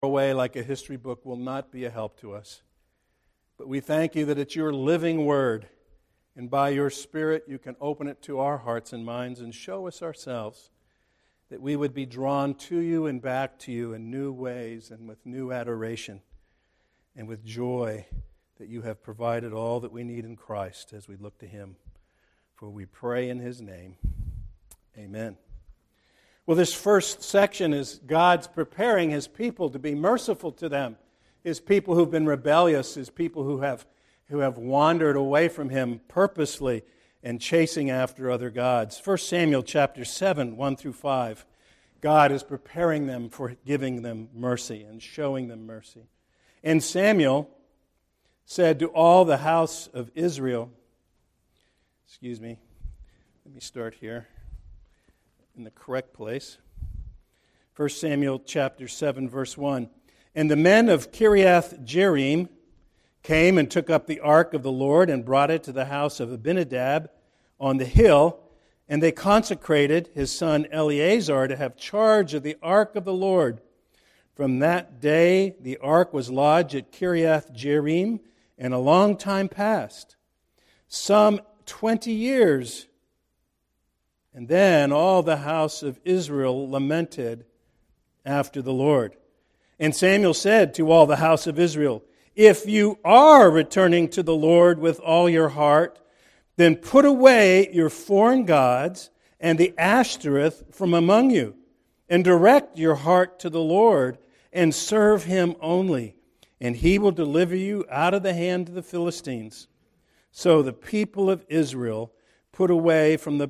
away like a history book will not be a help to us. But we thank you that it's your living word, and by your Spirit you can open it to our hearts and minds and show us ourselves, that we would be drawn to you and back to you in new ways and with new adoration and with joy that you have provided all that we need in Christ as we look to him. For we pray in his name. Amen. Well, this first section is God's preparing his people to be merciful to them, his people who've been rebellious, his people who have wandered away from him purposely and chasing after other gods. 1 Samuel chapter 7, 1 through 5. God is preparing them for giving them mercy and showing them mercy. And Samuel said to all the house of Israel, let me start here in the correct place. 1 Samuel chapter 7, verse 1. And the men of Kiriath Jearim came and took up the ark of the Lord and brought it to the house of Abinadab on the hill, and they consecrated his son Eleazar to have charge of the ark of the Lord. From that day the ark was lodged at Kiriath Jearim, and a long time passed, some 20 years. And then all the house of Israel lamented after the Lord. And Samuel said to all the house of Israel, if you are returning to the Lord with all your heart, then put away your foreign gods and the Ashtoreth from among you, and direct your heart to the Lord, and serve him only, and he will deliver you out of the hand of the Philistines. So the people of Israel put away the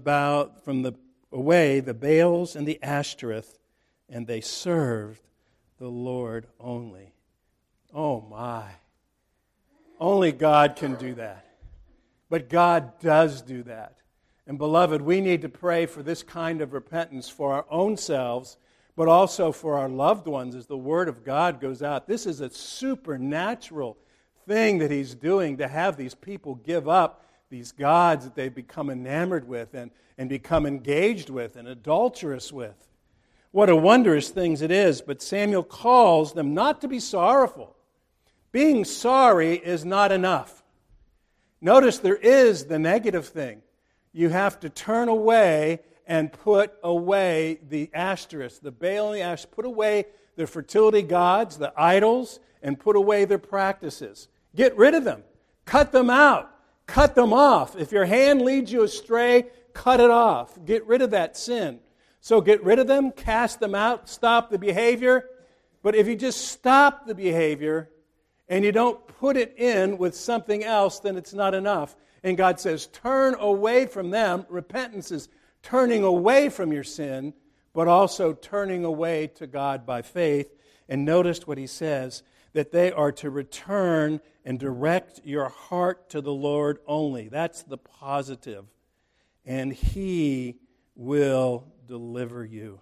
Baals and the Ashtoreth, and they served the Lord only. Oh my. Only God can do that. But God does do that. And beloved, we need to pray for this kind of repentance for our own selves, but also for our loved ones as the Word of God goes out. This is a supernatural thing that he's doing, to have these people give up these gods that they've become enamored with and become engaged with and adulterous with. What a wondrous thing it is. But Samuel calls them not to be sorrowful. Being sorry is not enough. Notice there is the negative thing. You have to turn away and put away the Ashtoreths, the Baal and the Ashtoreth. Put away their fertility gods, the idols, and put away their practices. Get rid of them. Cut them out. Cut them off. If your hand leads you astray, cut it off. Get rid of that sin. So get rid of them, cast them out, stop the behavior. But if you just stop the behavior and you don't put it in with something else, then it's not enough. And God says, turn away from them. Repentance is turning away from your sin, but also turning away to God by faith. And notice what he says, that they are to return and direct your heart to the Lord only. That's the positive. And he will deliver you.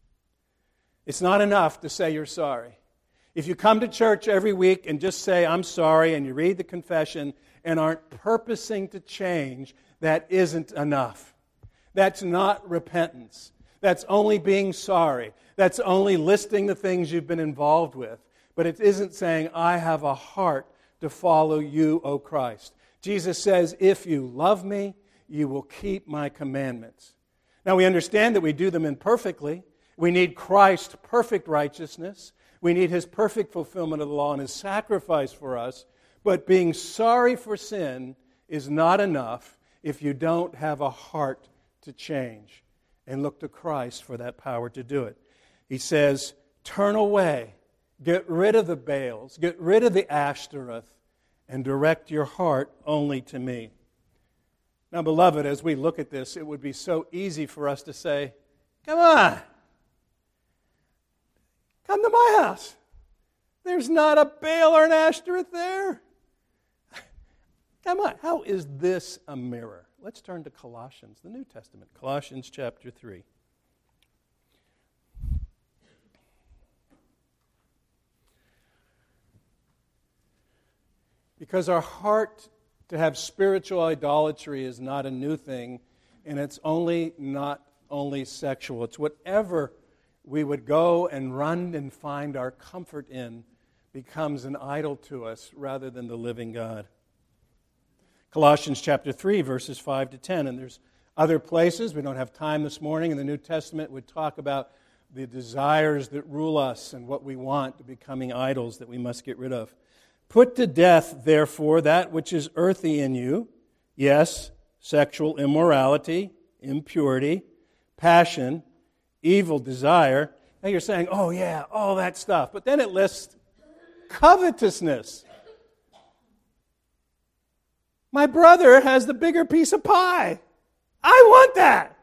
It's not enough to say you're sorry. If you come to church every week and just say, I'm sorry, and you read the confession and aren't purposing to change, that isn't enough. That's not repentance. That's only being sorry. That's only listing the things you've been involved with. But it isn't saying, I have a heart to follow you, O Christ. Jesus says, if you love me, you will keep my commandments. Now we understand that we do them imperfectly. We need Christ's perfect righteousness. We need his perfect fulfillment of the law and his sacrifice for us. But being sorry for sin is not enough if you don't have a heart to change and look to Christ for that power to do it. He says, turn away, get rid of the Baals, get rid of the Ashtoreth, and direct your heart only to me. Now, beloved, as we look at this, it would be so easy for us to say, come on, come to my house. There's not a Baal or an Ashtoreth there. Come on, how is this a mirror? Let's turn to Colossians, the New Testament, Colossians chapter 3. Because our heart to have spiritual idolatry is not a new thing, and it's not only sexual. It's whatever we would go and run and find our comfort in becomes an idol to us rather than the living God. Colossians chapter 3, verses 5 to 10. And there's other places, we don't have time this morning, in the New Testament would talk about the desires that rule us and what we want becoming idols that we must get rid of. Put to death, therefore, that which is earthy in you, yes, sexual immorality, impurity, passion, evil desire. Now you're saying, oh yeah, all that stuff. But then it lists covetousness. My brother has the bigger piece of pie. I want that.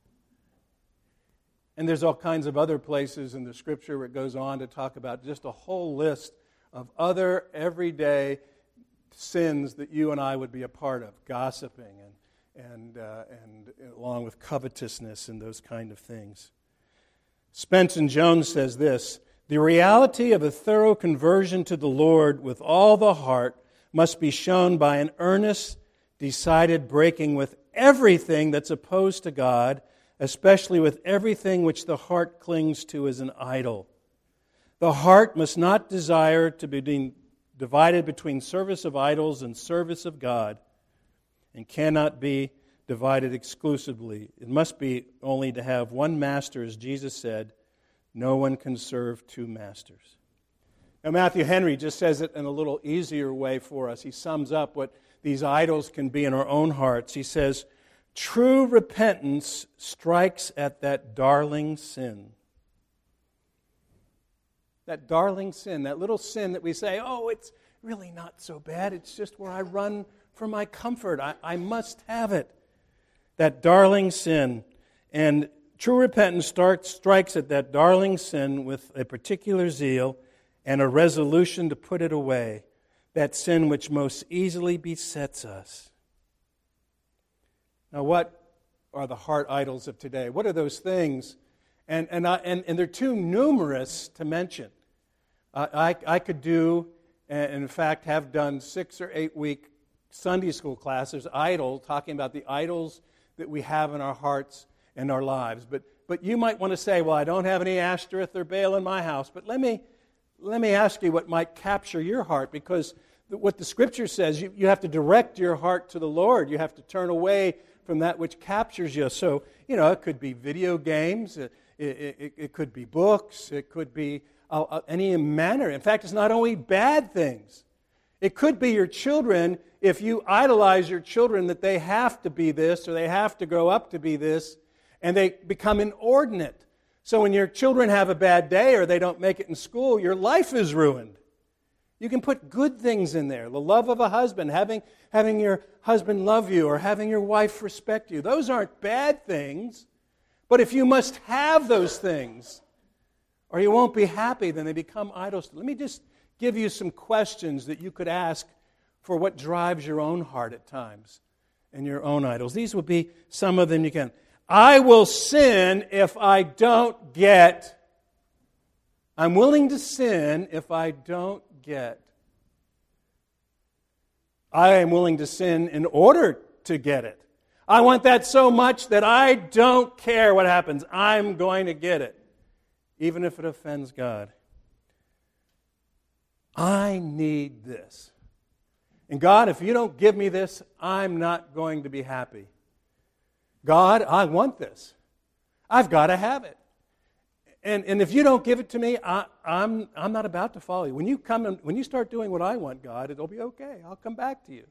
And there's all kinds of other places in the Scripture where it goes on to talk about just a whole list of other everyday sins that you and I would be a part of, gossiping and along with covetousness and those kind of things. Spence and Jones says this: the reality of a thorough conversion to the Lord with all the heart must be shown by an earnest, decided breaking with everything that's opposed to God, especially with everything which the heart clings to as an idol. The heart must not desire to be divided between service of idols and service of God, and cannot be divided exclusively. It must be only to have one master, as Jesus said, no one can serve two masters. Now, Matthew Henry just says it in a little easier way for us. He sums up what these idols can be in our own hearts. He says, true repentance strikes at that darling sin. That darling sin, that little sin that we say, oh, it's really not so bad. It's just where I run for my comfort. I must have it. That darling sin. And true repentance strikes at that darling sin with a particular zeal and a resolution to put it away. That sin which most easily besets us. Now, what are the heart idols of today? What are those things? And they're too numerous to mention. I could do, and in fact have done 6 or 8 week Sunday school classes, talking about the idols that we have in our hearts and our lives. But you might want to say, well, I don't have any Ashtoreth or Baal in my house. But let me ask you what might capture your heart, because what the Scripture says, you have to direct your heart to the Lord. You have to turn away from that which captures you. So, it could be video games, it could be books, it could be any manner. In fact, it's not only bad things. It could be your children. If you idolize your children that they have to be this or they have to grow up to be this, and they become inordinate. So when your children have a bad day or they don't make it in school, your life is ruined. You can put good things in there. The love of a husband, having your husband love you or having your wife respect you. Those aren't bad things. But if you must have those things or you won't be happy, then they become idols. Let me just give you some questions that you could ask for what drives your own heart at times and your own idols. These will be some of them you can. I will sin if I don't get. I'm willing to sin if I don't get. I am willing to sin in order to get it. I want that so much that I don't care what happens. I'm going to get it, even if it offends God. I need this. And God, if you don't give me this, I'm not going to be happy. God, I want this. I've got to have it. And if you don't give it to me, I'm not about to follow you. When you start doing what I want, God, it'll be okay. I'll come back to you.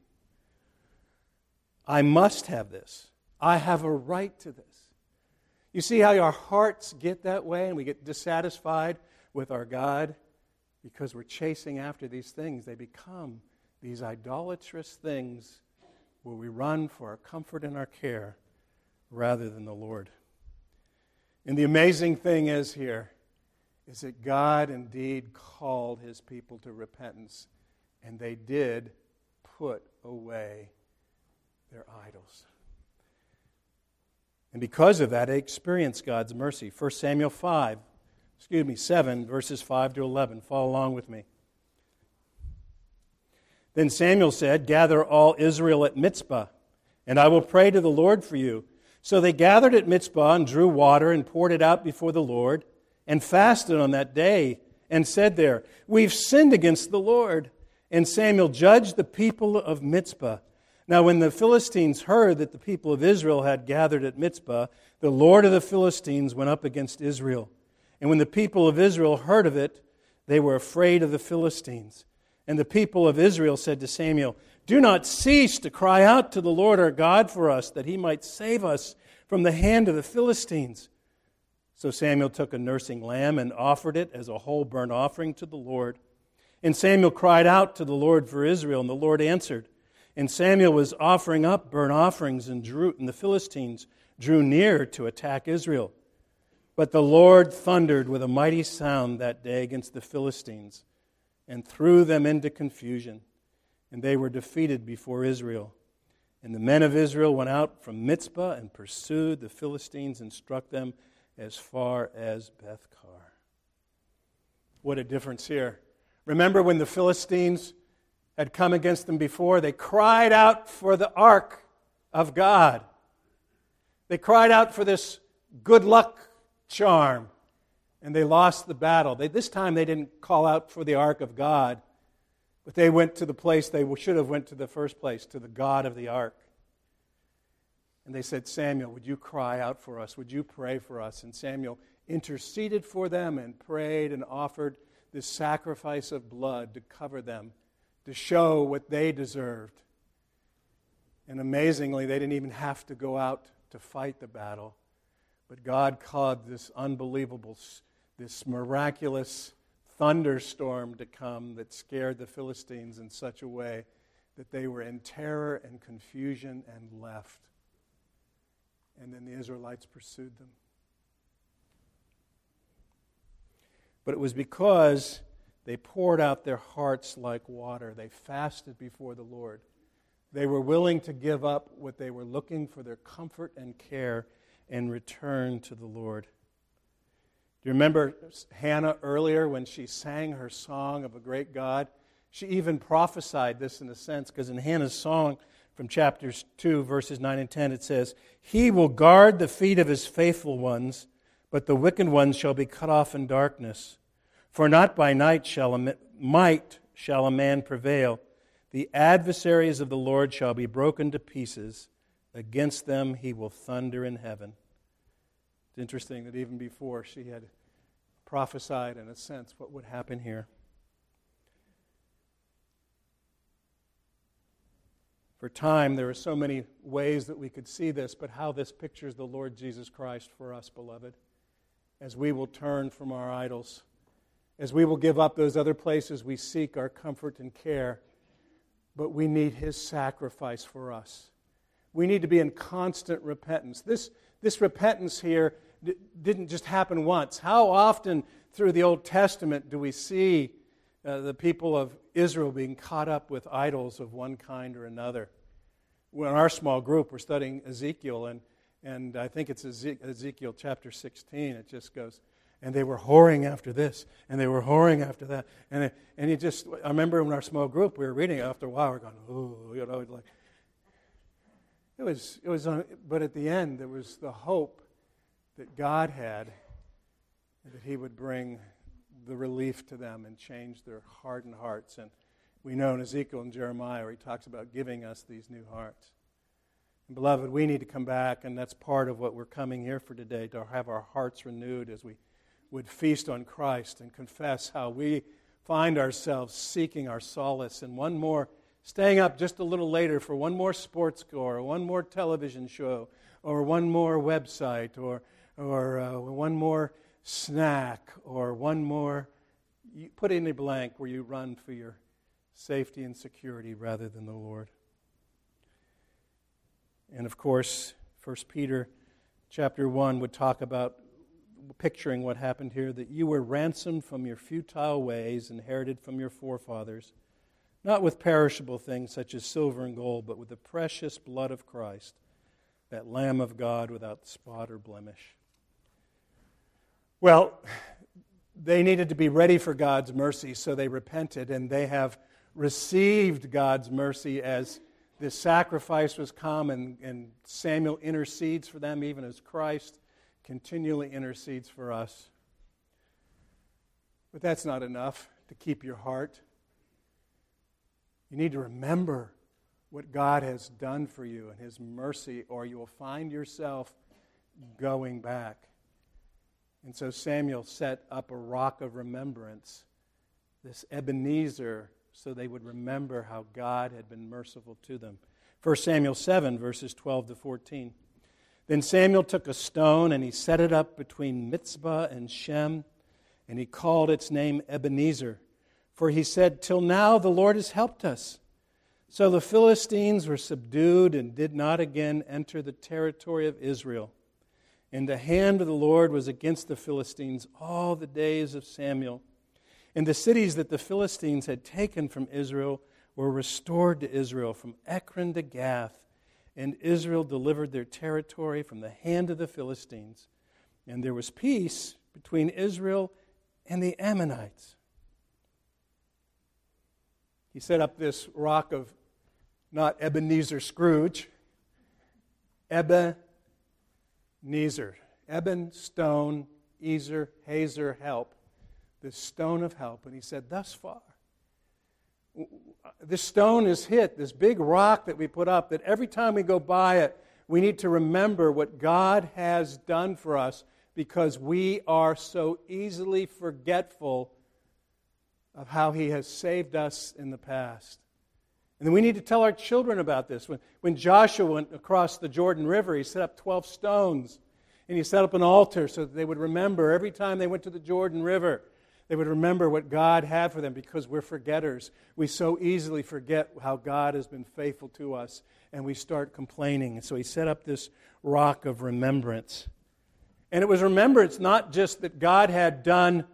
I must have this. I have a right to this. You see how our hearts get that way and we get dissatisfied with our God because we're chasing after these things. They become these idolatrous things where we run for our comfort and our care rather than the Lord. And the amazing thing is that God indeed called His people to repentance, and they did put away their idols. And because of that, they experienced God's mercy. 1 Samuel 7, verses 5 to 11. Follow along with me. Then Samuel said, "Gather all Israel at Mizpah, and I will pray to the Lord for you." So they gathered at Mizpah and drew water and poured it out before the Lord. and fasted on that day and said there, "We've sinned against the Lord." And Samuel judged the people of Mizpah. Now when the Philistines heard that the people of Israel had gathered at Mizpah, the Lord of the Philistines went up against Israel. And when the people of Israel heard of it, they were afraid of the Philistines. And the people of Israel said to Samuel, "Do not cease to cry out to the Lord our God for us, that He might save us from the hand of the Philistines." So Samuel took a nursing lamb and offered it as a whole burnt offering to the Lord. And Samuel cried out to the Lord for Israel, and the Lord answered. And Samuel was offering up burnt offerings, and the Philistines drew near to attack Israel. But the Lord thundered with a mighty sound that day against the Philistines, and threw them into confusion, and they were defeated before Israel. And the men of Israel went out from Mizpah and pursued the Philistines and struck them as far as Beth-kar. What a difference here. Remember when the Philistines had come against them before? They cried out for the ark of God. They cried out for this good luck charm, and they lost the battle. This time they didn't call out for the ark of God, but they went to the place they should have went to the first place, to the God of the ark. And they said, "Samuel, would you cry out for us? Would you pray for us?" And Samuel interceded for them and prayed and offered this sacrifice of blood to cover them, to show what they deserved. And amazingly, they didn't even have to go out to fight the battle. But God caused this unbelievable, this miraculous thunderstorm to come that scared the Philistines in such a way that they were in terror and confusion and left. And then the Israelites pursued them. But it was because they poured out their hearts like water. They fasted before the Lord. They were willing to give up what they were looking for, their comfort and care, and return to the Lord. Do you remember Hannah earlier when she sang her song of a great God? She even prophesied this in a sense, because in Hannah's song from chapters 2, verses 9 and 10, it says, "He will guard the feet of His faithful ones, but the wicked ones shall be cut off in darkness. For not by might shall a man prevail. The adversaries of the Lord shall be broken to pieces. Against them He will thunder in heaven." It's interesting that even before she had prophesied, in a sense, what would happen here. For time, there are so many ways that we could see this, but how this pictures the Lord Jesus Christ for us, beloved, as we will turn from our idols, as we will give up those other places we seek our comfort and care, but we need His sacrifice for us. We need to be in constant repentance. This repentance here didn't just happen once. How often through the Old Testament do we see the people of Israel being caught up with idols of one kind or another? In our small group, we're studying Ezekiel, and I think it's Ezekiel chapter 16. It just goes, and they were whoring after this, and they were whoring after that. And I remember in our small group, we were reading it after a while, we're going, oh, like, it was, but at the end, there was the hope that God had, that He would bring the relief to them and change their hardened hearts. And we know in Ezekiel and Jeremiah where He talks about giving us these new hearts. And beloved, we need to come back, and that's part of what we're coming here for today, to have our hearts renewed as we would feast on Christ and confess how we find ourselves seeking our solace in one more, staying up just a little later for one more sports score, or one more television show, or one more website, or one more snack, or one more, you put in a blank where you run for your safety and security rather than the Lord. And of course, 1 Peter chapter 1 would talk about picturing what happened here, that you were ransomed from your futile ways inherited from your forefathers, not with perishable things such as silver and gold, but with the precious blood of Christ, that Lamb of God without spot or blemish. Well, they needed to be ready for God's mercy, so they repented, and they have received God's mercy as this sacrifice was come, and Samuel intercedes for them, even as Christ continually intercedes for us. But that's not enough to keep your heart. You need to remember what God has done for you and His mercy, or you will find yourself going back. And so Samuel set up a rock of remembrance, this Ebenezer, so they would remember how God had been merciful to them. 1 Samuel 7, verses 12 to 14. Then Samuel took a stone and he set it up between Mizpah and Shem, and he called its name Ebenezer. For he said, "Till now the Lord has helped us." So the Philistines were subdued and did not again enter the territory of Israel. And the hand of the Lord was against the Philistines all the days of Samuel. And the cities that the Philistines had taken from Israel were restored to Israel, from Ekron to Gath. And Israel delivered their territory from the hand of the Philistines. And there was peace between Israel and the Ammonites. He set up this rock of, not Ebenezer Scrooge, Ebenezer. Eben, stone, Ezer, Hazer, help. This stone of help. And he said, thus far, this stone is hit, this big rock that we put up, that every time we go by it, we need to remember what God has done for us, because we are so easily forgetful of how He has saved us in the past. And then we need to tell our children about this. When Joshua went across the Jordan River, he set up 12 stones, and he set up an altar so that they would remember every time they went to the Jordan River. They would remember what God had for them, because we're forgetters. We so easily forget how God has been faithful to us, and we start complaining. And so he set up this rock of remembrance. And it was remembrance not just that God had done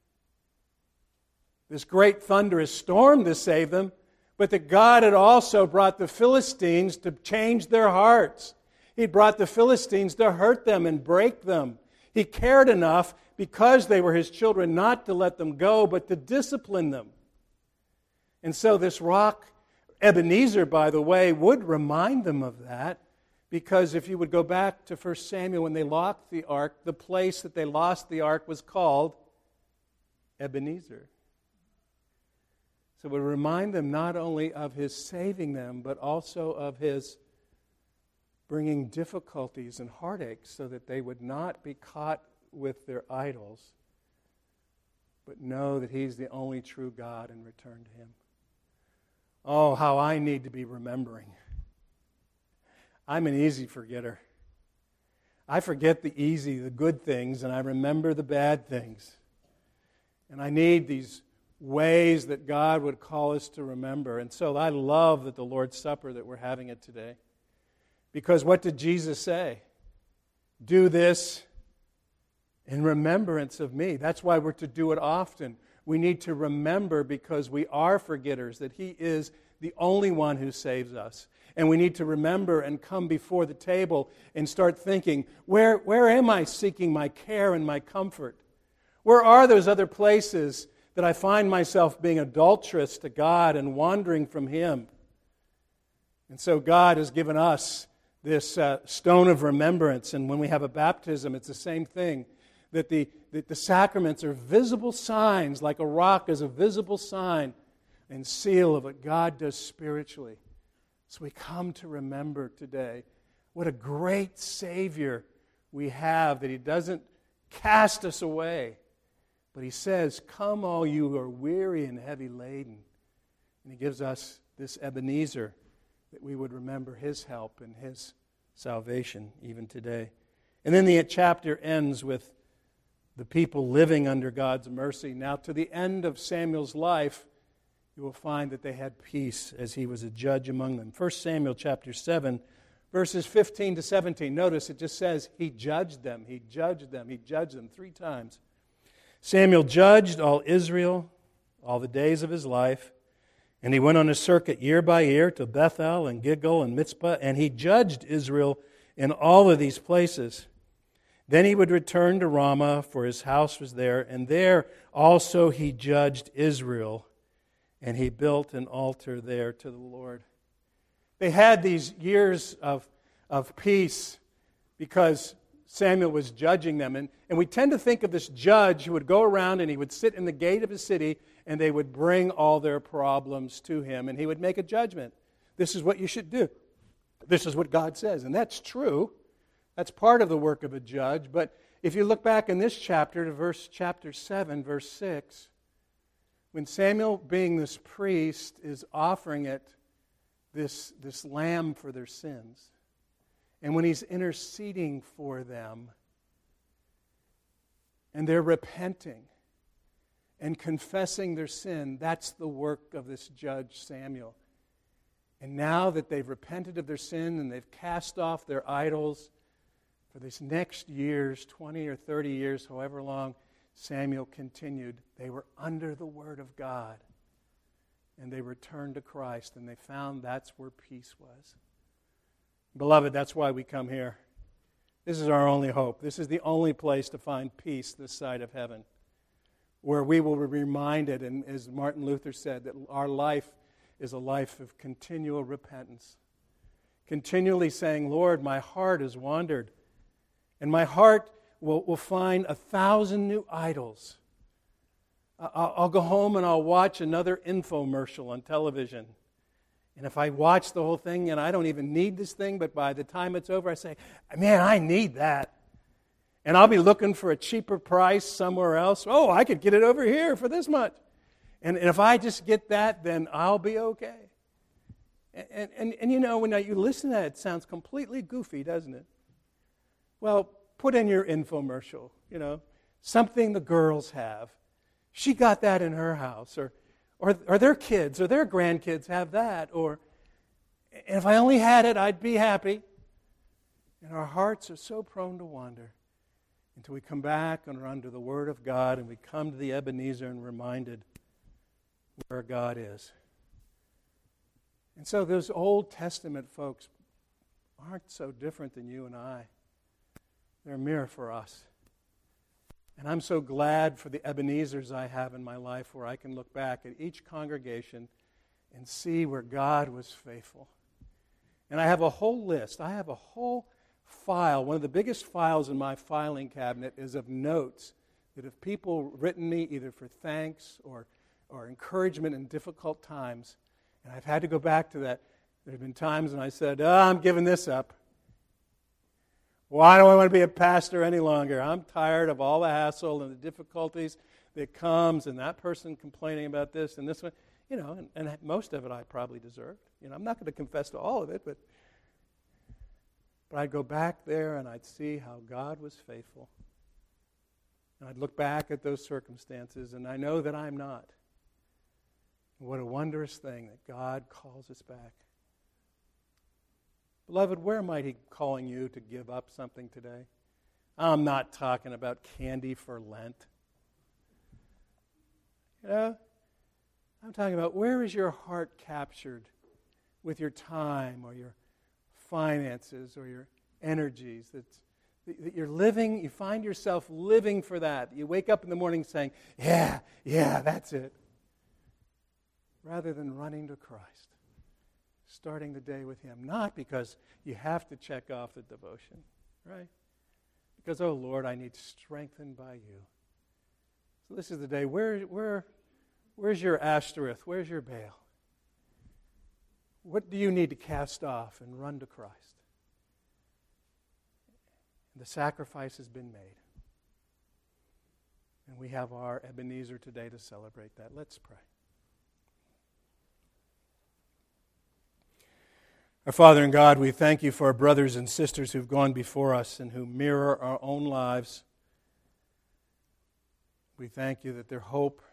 this great thunderous storm to save them, but that God had also brought the Philistines to change their hearts. He brought the Philistines to hurt them and break them. He cared enough, because they were His children, not to let them go, but to discipline them. And so this rock, Ebenezer, by the way, would remind them of that, because if you would go back to 1 Samuel, when they lost the ark, the place that they lost the ark was called Ebenezer. So it would remind them not only of His saving them, but also of His bringing difficulties and heartaches, so that they would not be caught with their idols, but know that He's the only true God and return to Him. Oh, how I need to be remembering. I'm an easy forgetter. I forget the easy, the good things, and I remember the bad things. And I need these ways that God would call us to remember. And so I love that the Lord's Supper, that we're having it today. Because what did Jesus say? Do this in remembrance of me. That's why we're to do it often. We need to remember, because we are forgetters, that He is the only one who saves us. And we need to remember and come before the table and start thinking, where am I seeking my care and my comfort? Where are those other places that I find myself being adulterous to God and wandering from Him? And so God has given us this stone of remembrance. And when we have a baptism, it's the same thing. That the sacraments are visible signs, like a rock is a visible sign and seal of what God does spiritually. So we come to remember today what a great Savior we have, that He doesn't cast us away, but He says, "Come all you who are weary and heavy laden." And He gives us this Ebenezer, that we would remember His help and His salvation even today. And then the chapter ends with the people living under God's mercy. Now, to the end of Samuel's life, you will find that they had peace as he was a judge among them. 1 Samuel chapter 7, verses 15 to 17. Notice it just says, He judged them, He judged them, He judged them 3 times. Samuel judged all Israel all the days of his life, and he went on a circuit year by year to Bethel and Gilgal and Mizpah, and he judged Israel in all of these places. Then he would return to Ramah, for his house was there, and there also he judged Israel, and he built an altar there to the Lord. They had these years of peace because Samuel was judging them. And we tend to think of this judge who would go around and he would sit in the gate of his city and they would bring all their problems to him and he would make a judgment. This is what you should do. This is what God says. And that's true. That's part of the work of a judge. But if you look back in this chapter to chapter 7, verse 6, when Samuel, being this priest, is offering it this lamb for their sins, and when he's interceding for them, and they're repenting and confessing their sin, that's the work of this judge Samuel. And now that they've repented of their sin and they've cast off their idols, for these next years, 20 or 30 years, however long Samuel continued, they were under the Word of God. And they returned to Christ, and they found that's where peace was. Beloved, that's why we come here. This is our only hope. This is the only place to find peace this side of heaven, where we will be reminded, and as Martin Luther said, that our life is a life of continual repentance. Continually saying, Lord, my heart has wandered, and my heart will find 1,000 new idols. I'll go home and I'll watch another infomercial on television. And if I watch the whole thing and I don't even need this thing, but by the time it's over I say, man, I need that. And I'll be looking for a cheaper price somewhere else. Oh, I could get it over here for this much. And if I just get that, then I'll be okay. And you know, when you listen to that, it sounds completely goofy, doesn't it? Well, put in your infomercial, something the girls have. She got that in her house, or their kids or their grandkids have that, or if I only had it, I'd be happy. And our hearts are so prone to wander until we come back and are under the Word of God and we come to the Ebenezer and reminded where God is. And so those Old Testament folks aren't so different than you and I. They're a mirror for us. And I'm so glad for the Ebenezers I have in my life where I can look back at each congregation and see where God was faithful. And I have a whole list. I have a whole file. One of the biggest files in my filing cabinet is of notes that have people written me either for thanks or encouragement in difficult times. And I've had to go back to that. There have been times when I said, I'm giving this up. Why do I want to be a pastor any longer? I'm tired of all the hassle and the difficulties that comes and that person complaining about this and this one. And most of it I probably deserved. I'm not going to confess to all of it, but I'd go back there and I'd see how God was faithful. And I'd look back at those circumstances and I know that I'm not. What a wondrous thing that God calls us back. Beloved, where might He be calling you to give up something today? I'm not talking about candy for Lent. I'm talking about where is your heart captured with your time or your finances or your energies that you're living, you find yourself living for that. You wake up in the morning saying, yeah, that's it. Rather than running to Christ. Starting the day with Him. Not because you have to check off the devotion, right? Because, oh Lord, I need strengthened by You. So this is the day. Where's your Ashtoreth? Where's your Baal? What do you need to cast off and run to Christ? The sacrifice has been made. And we have our Ebenezer today to celebrate that. Let's pray. Our Father in God, we thank You for our brothers and sisters who've gone before us and who mirror our own lives. We thank You that their hope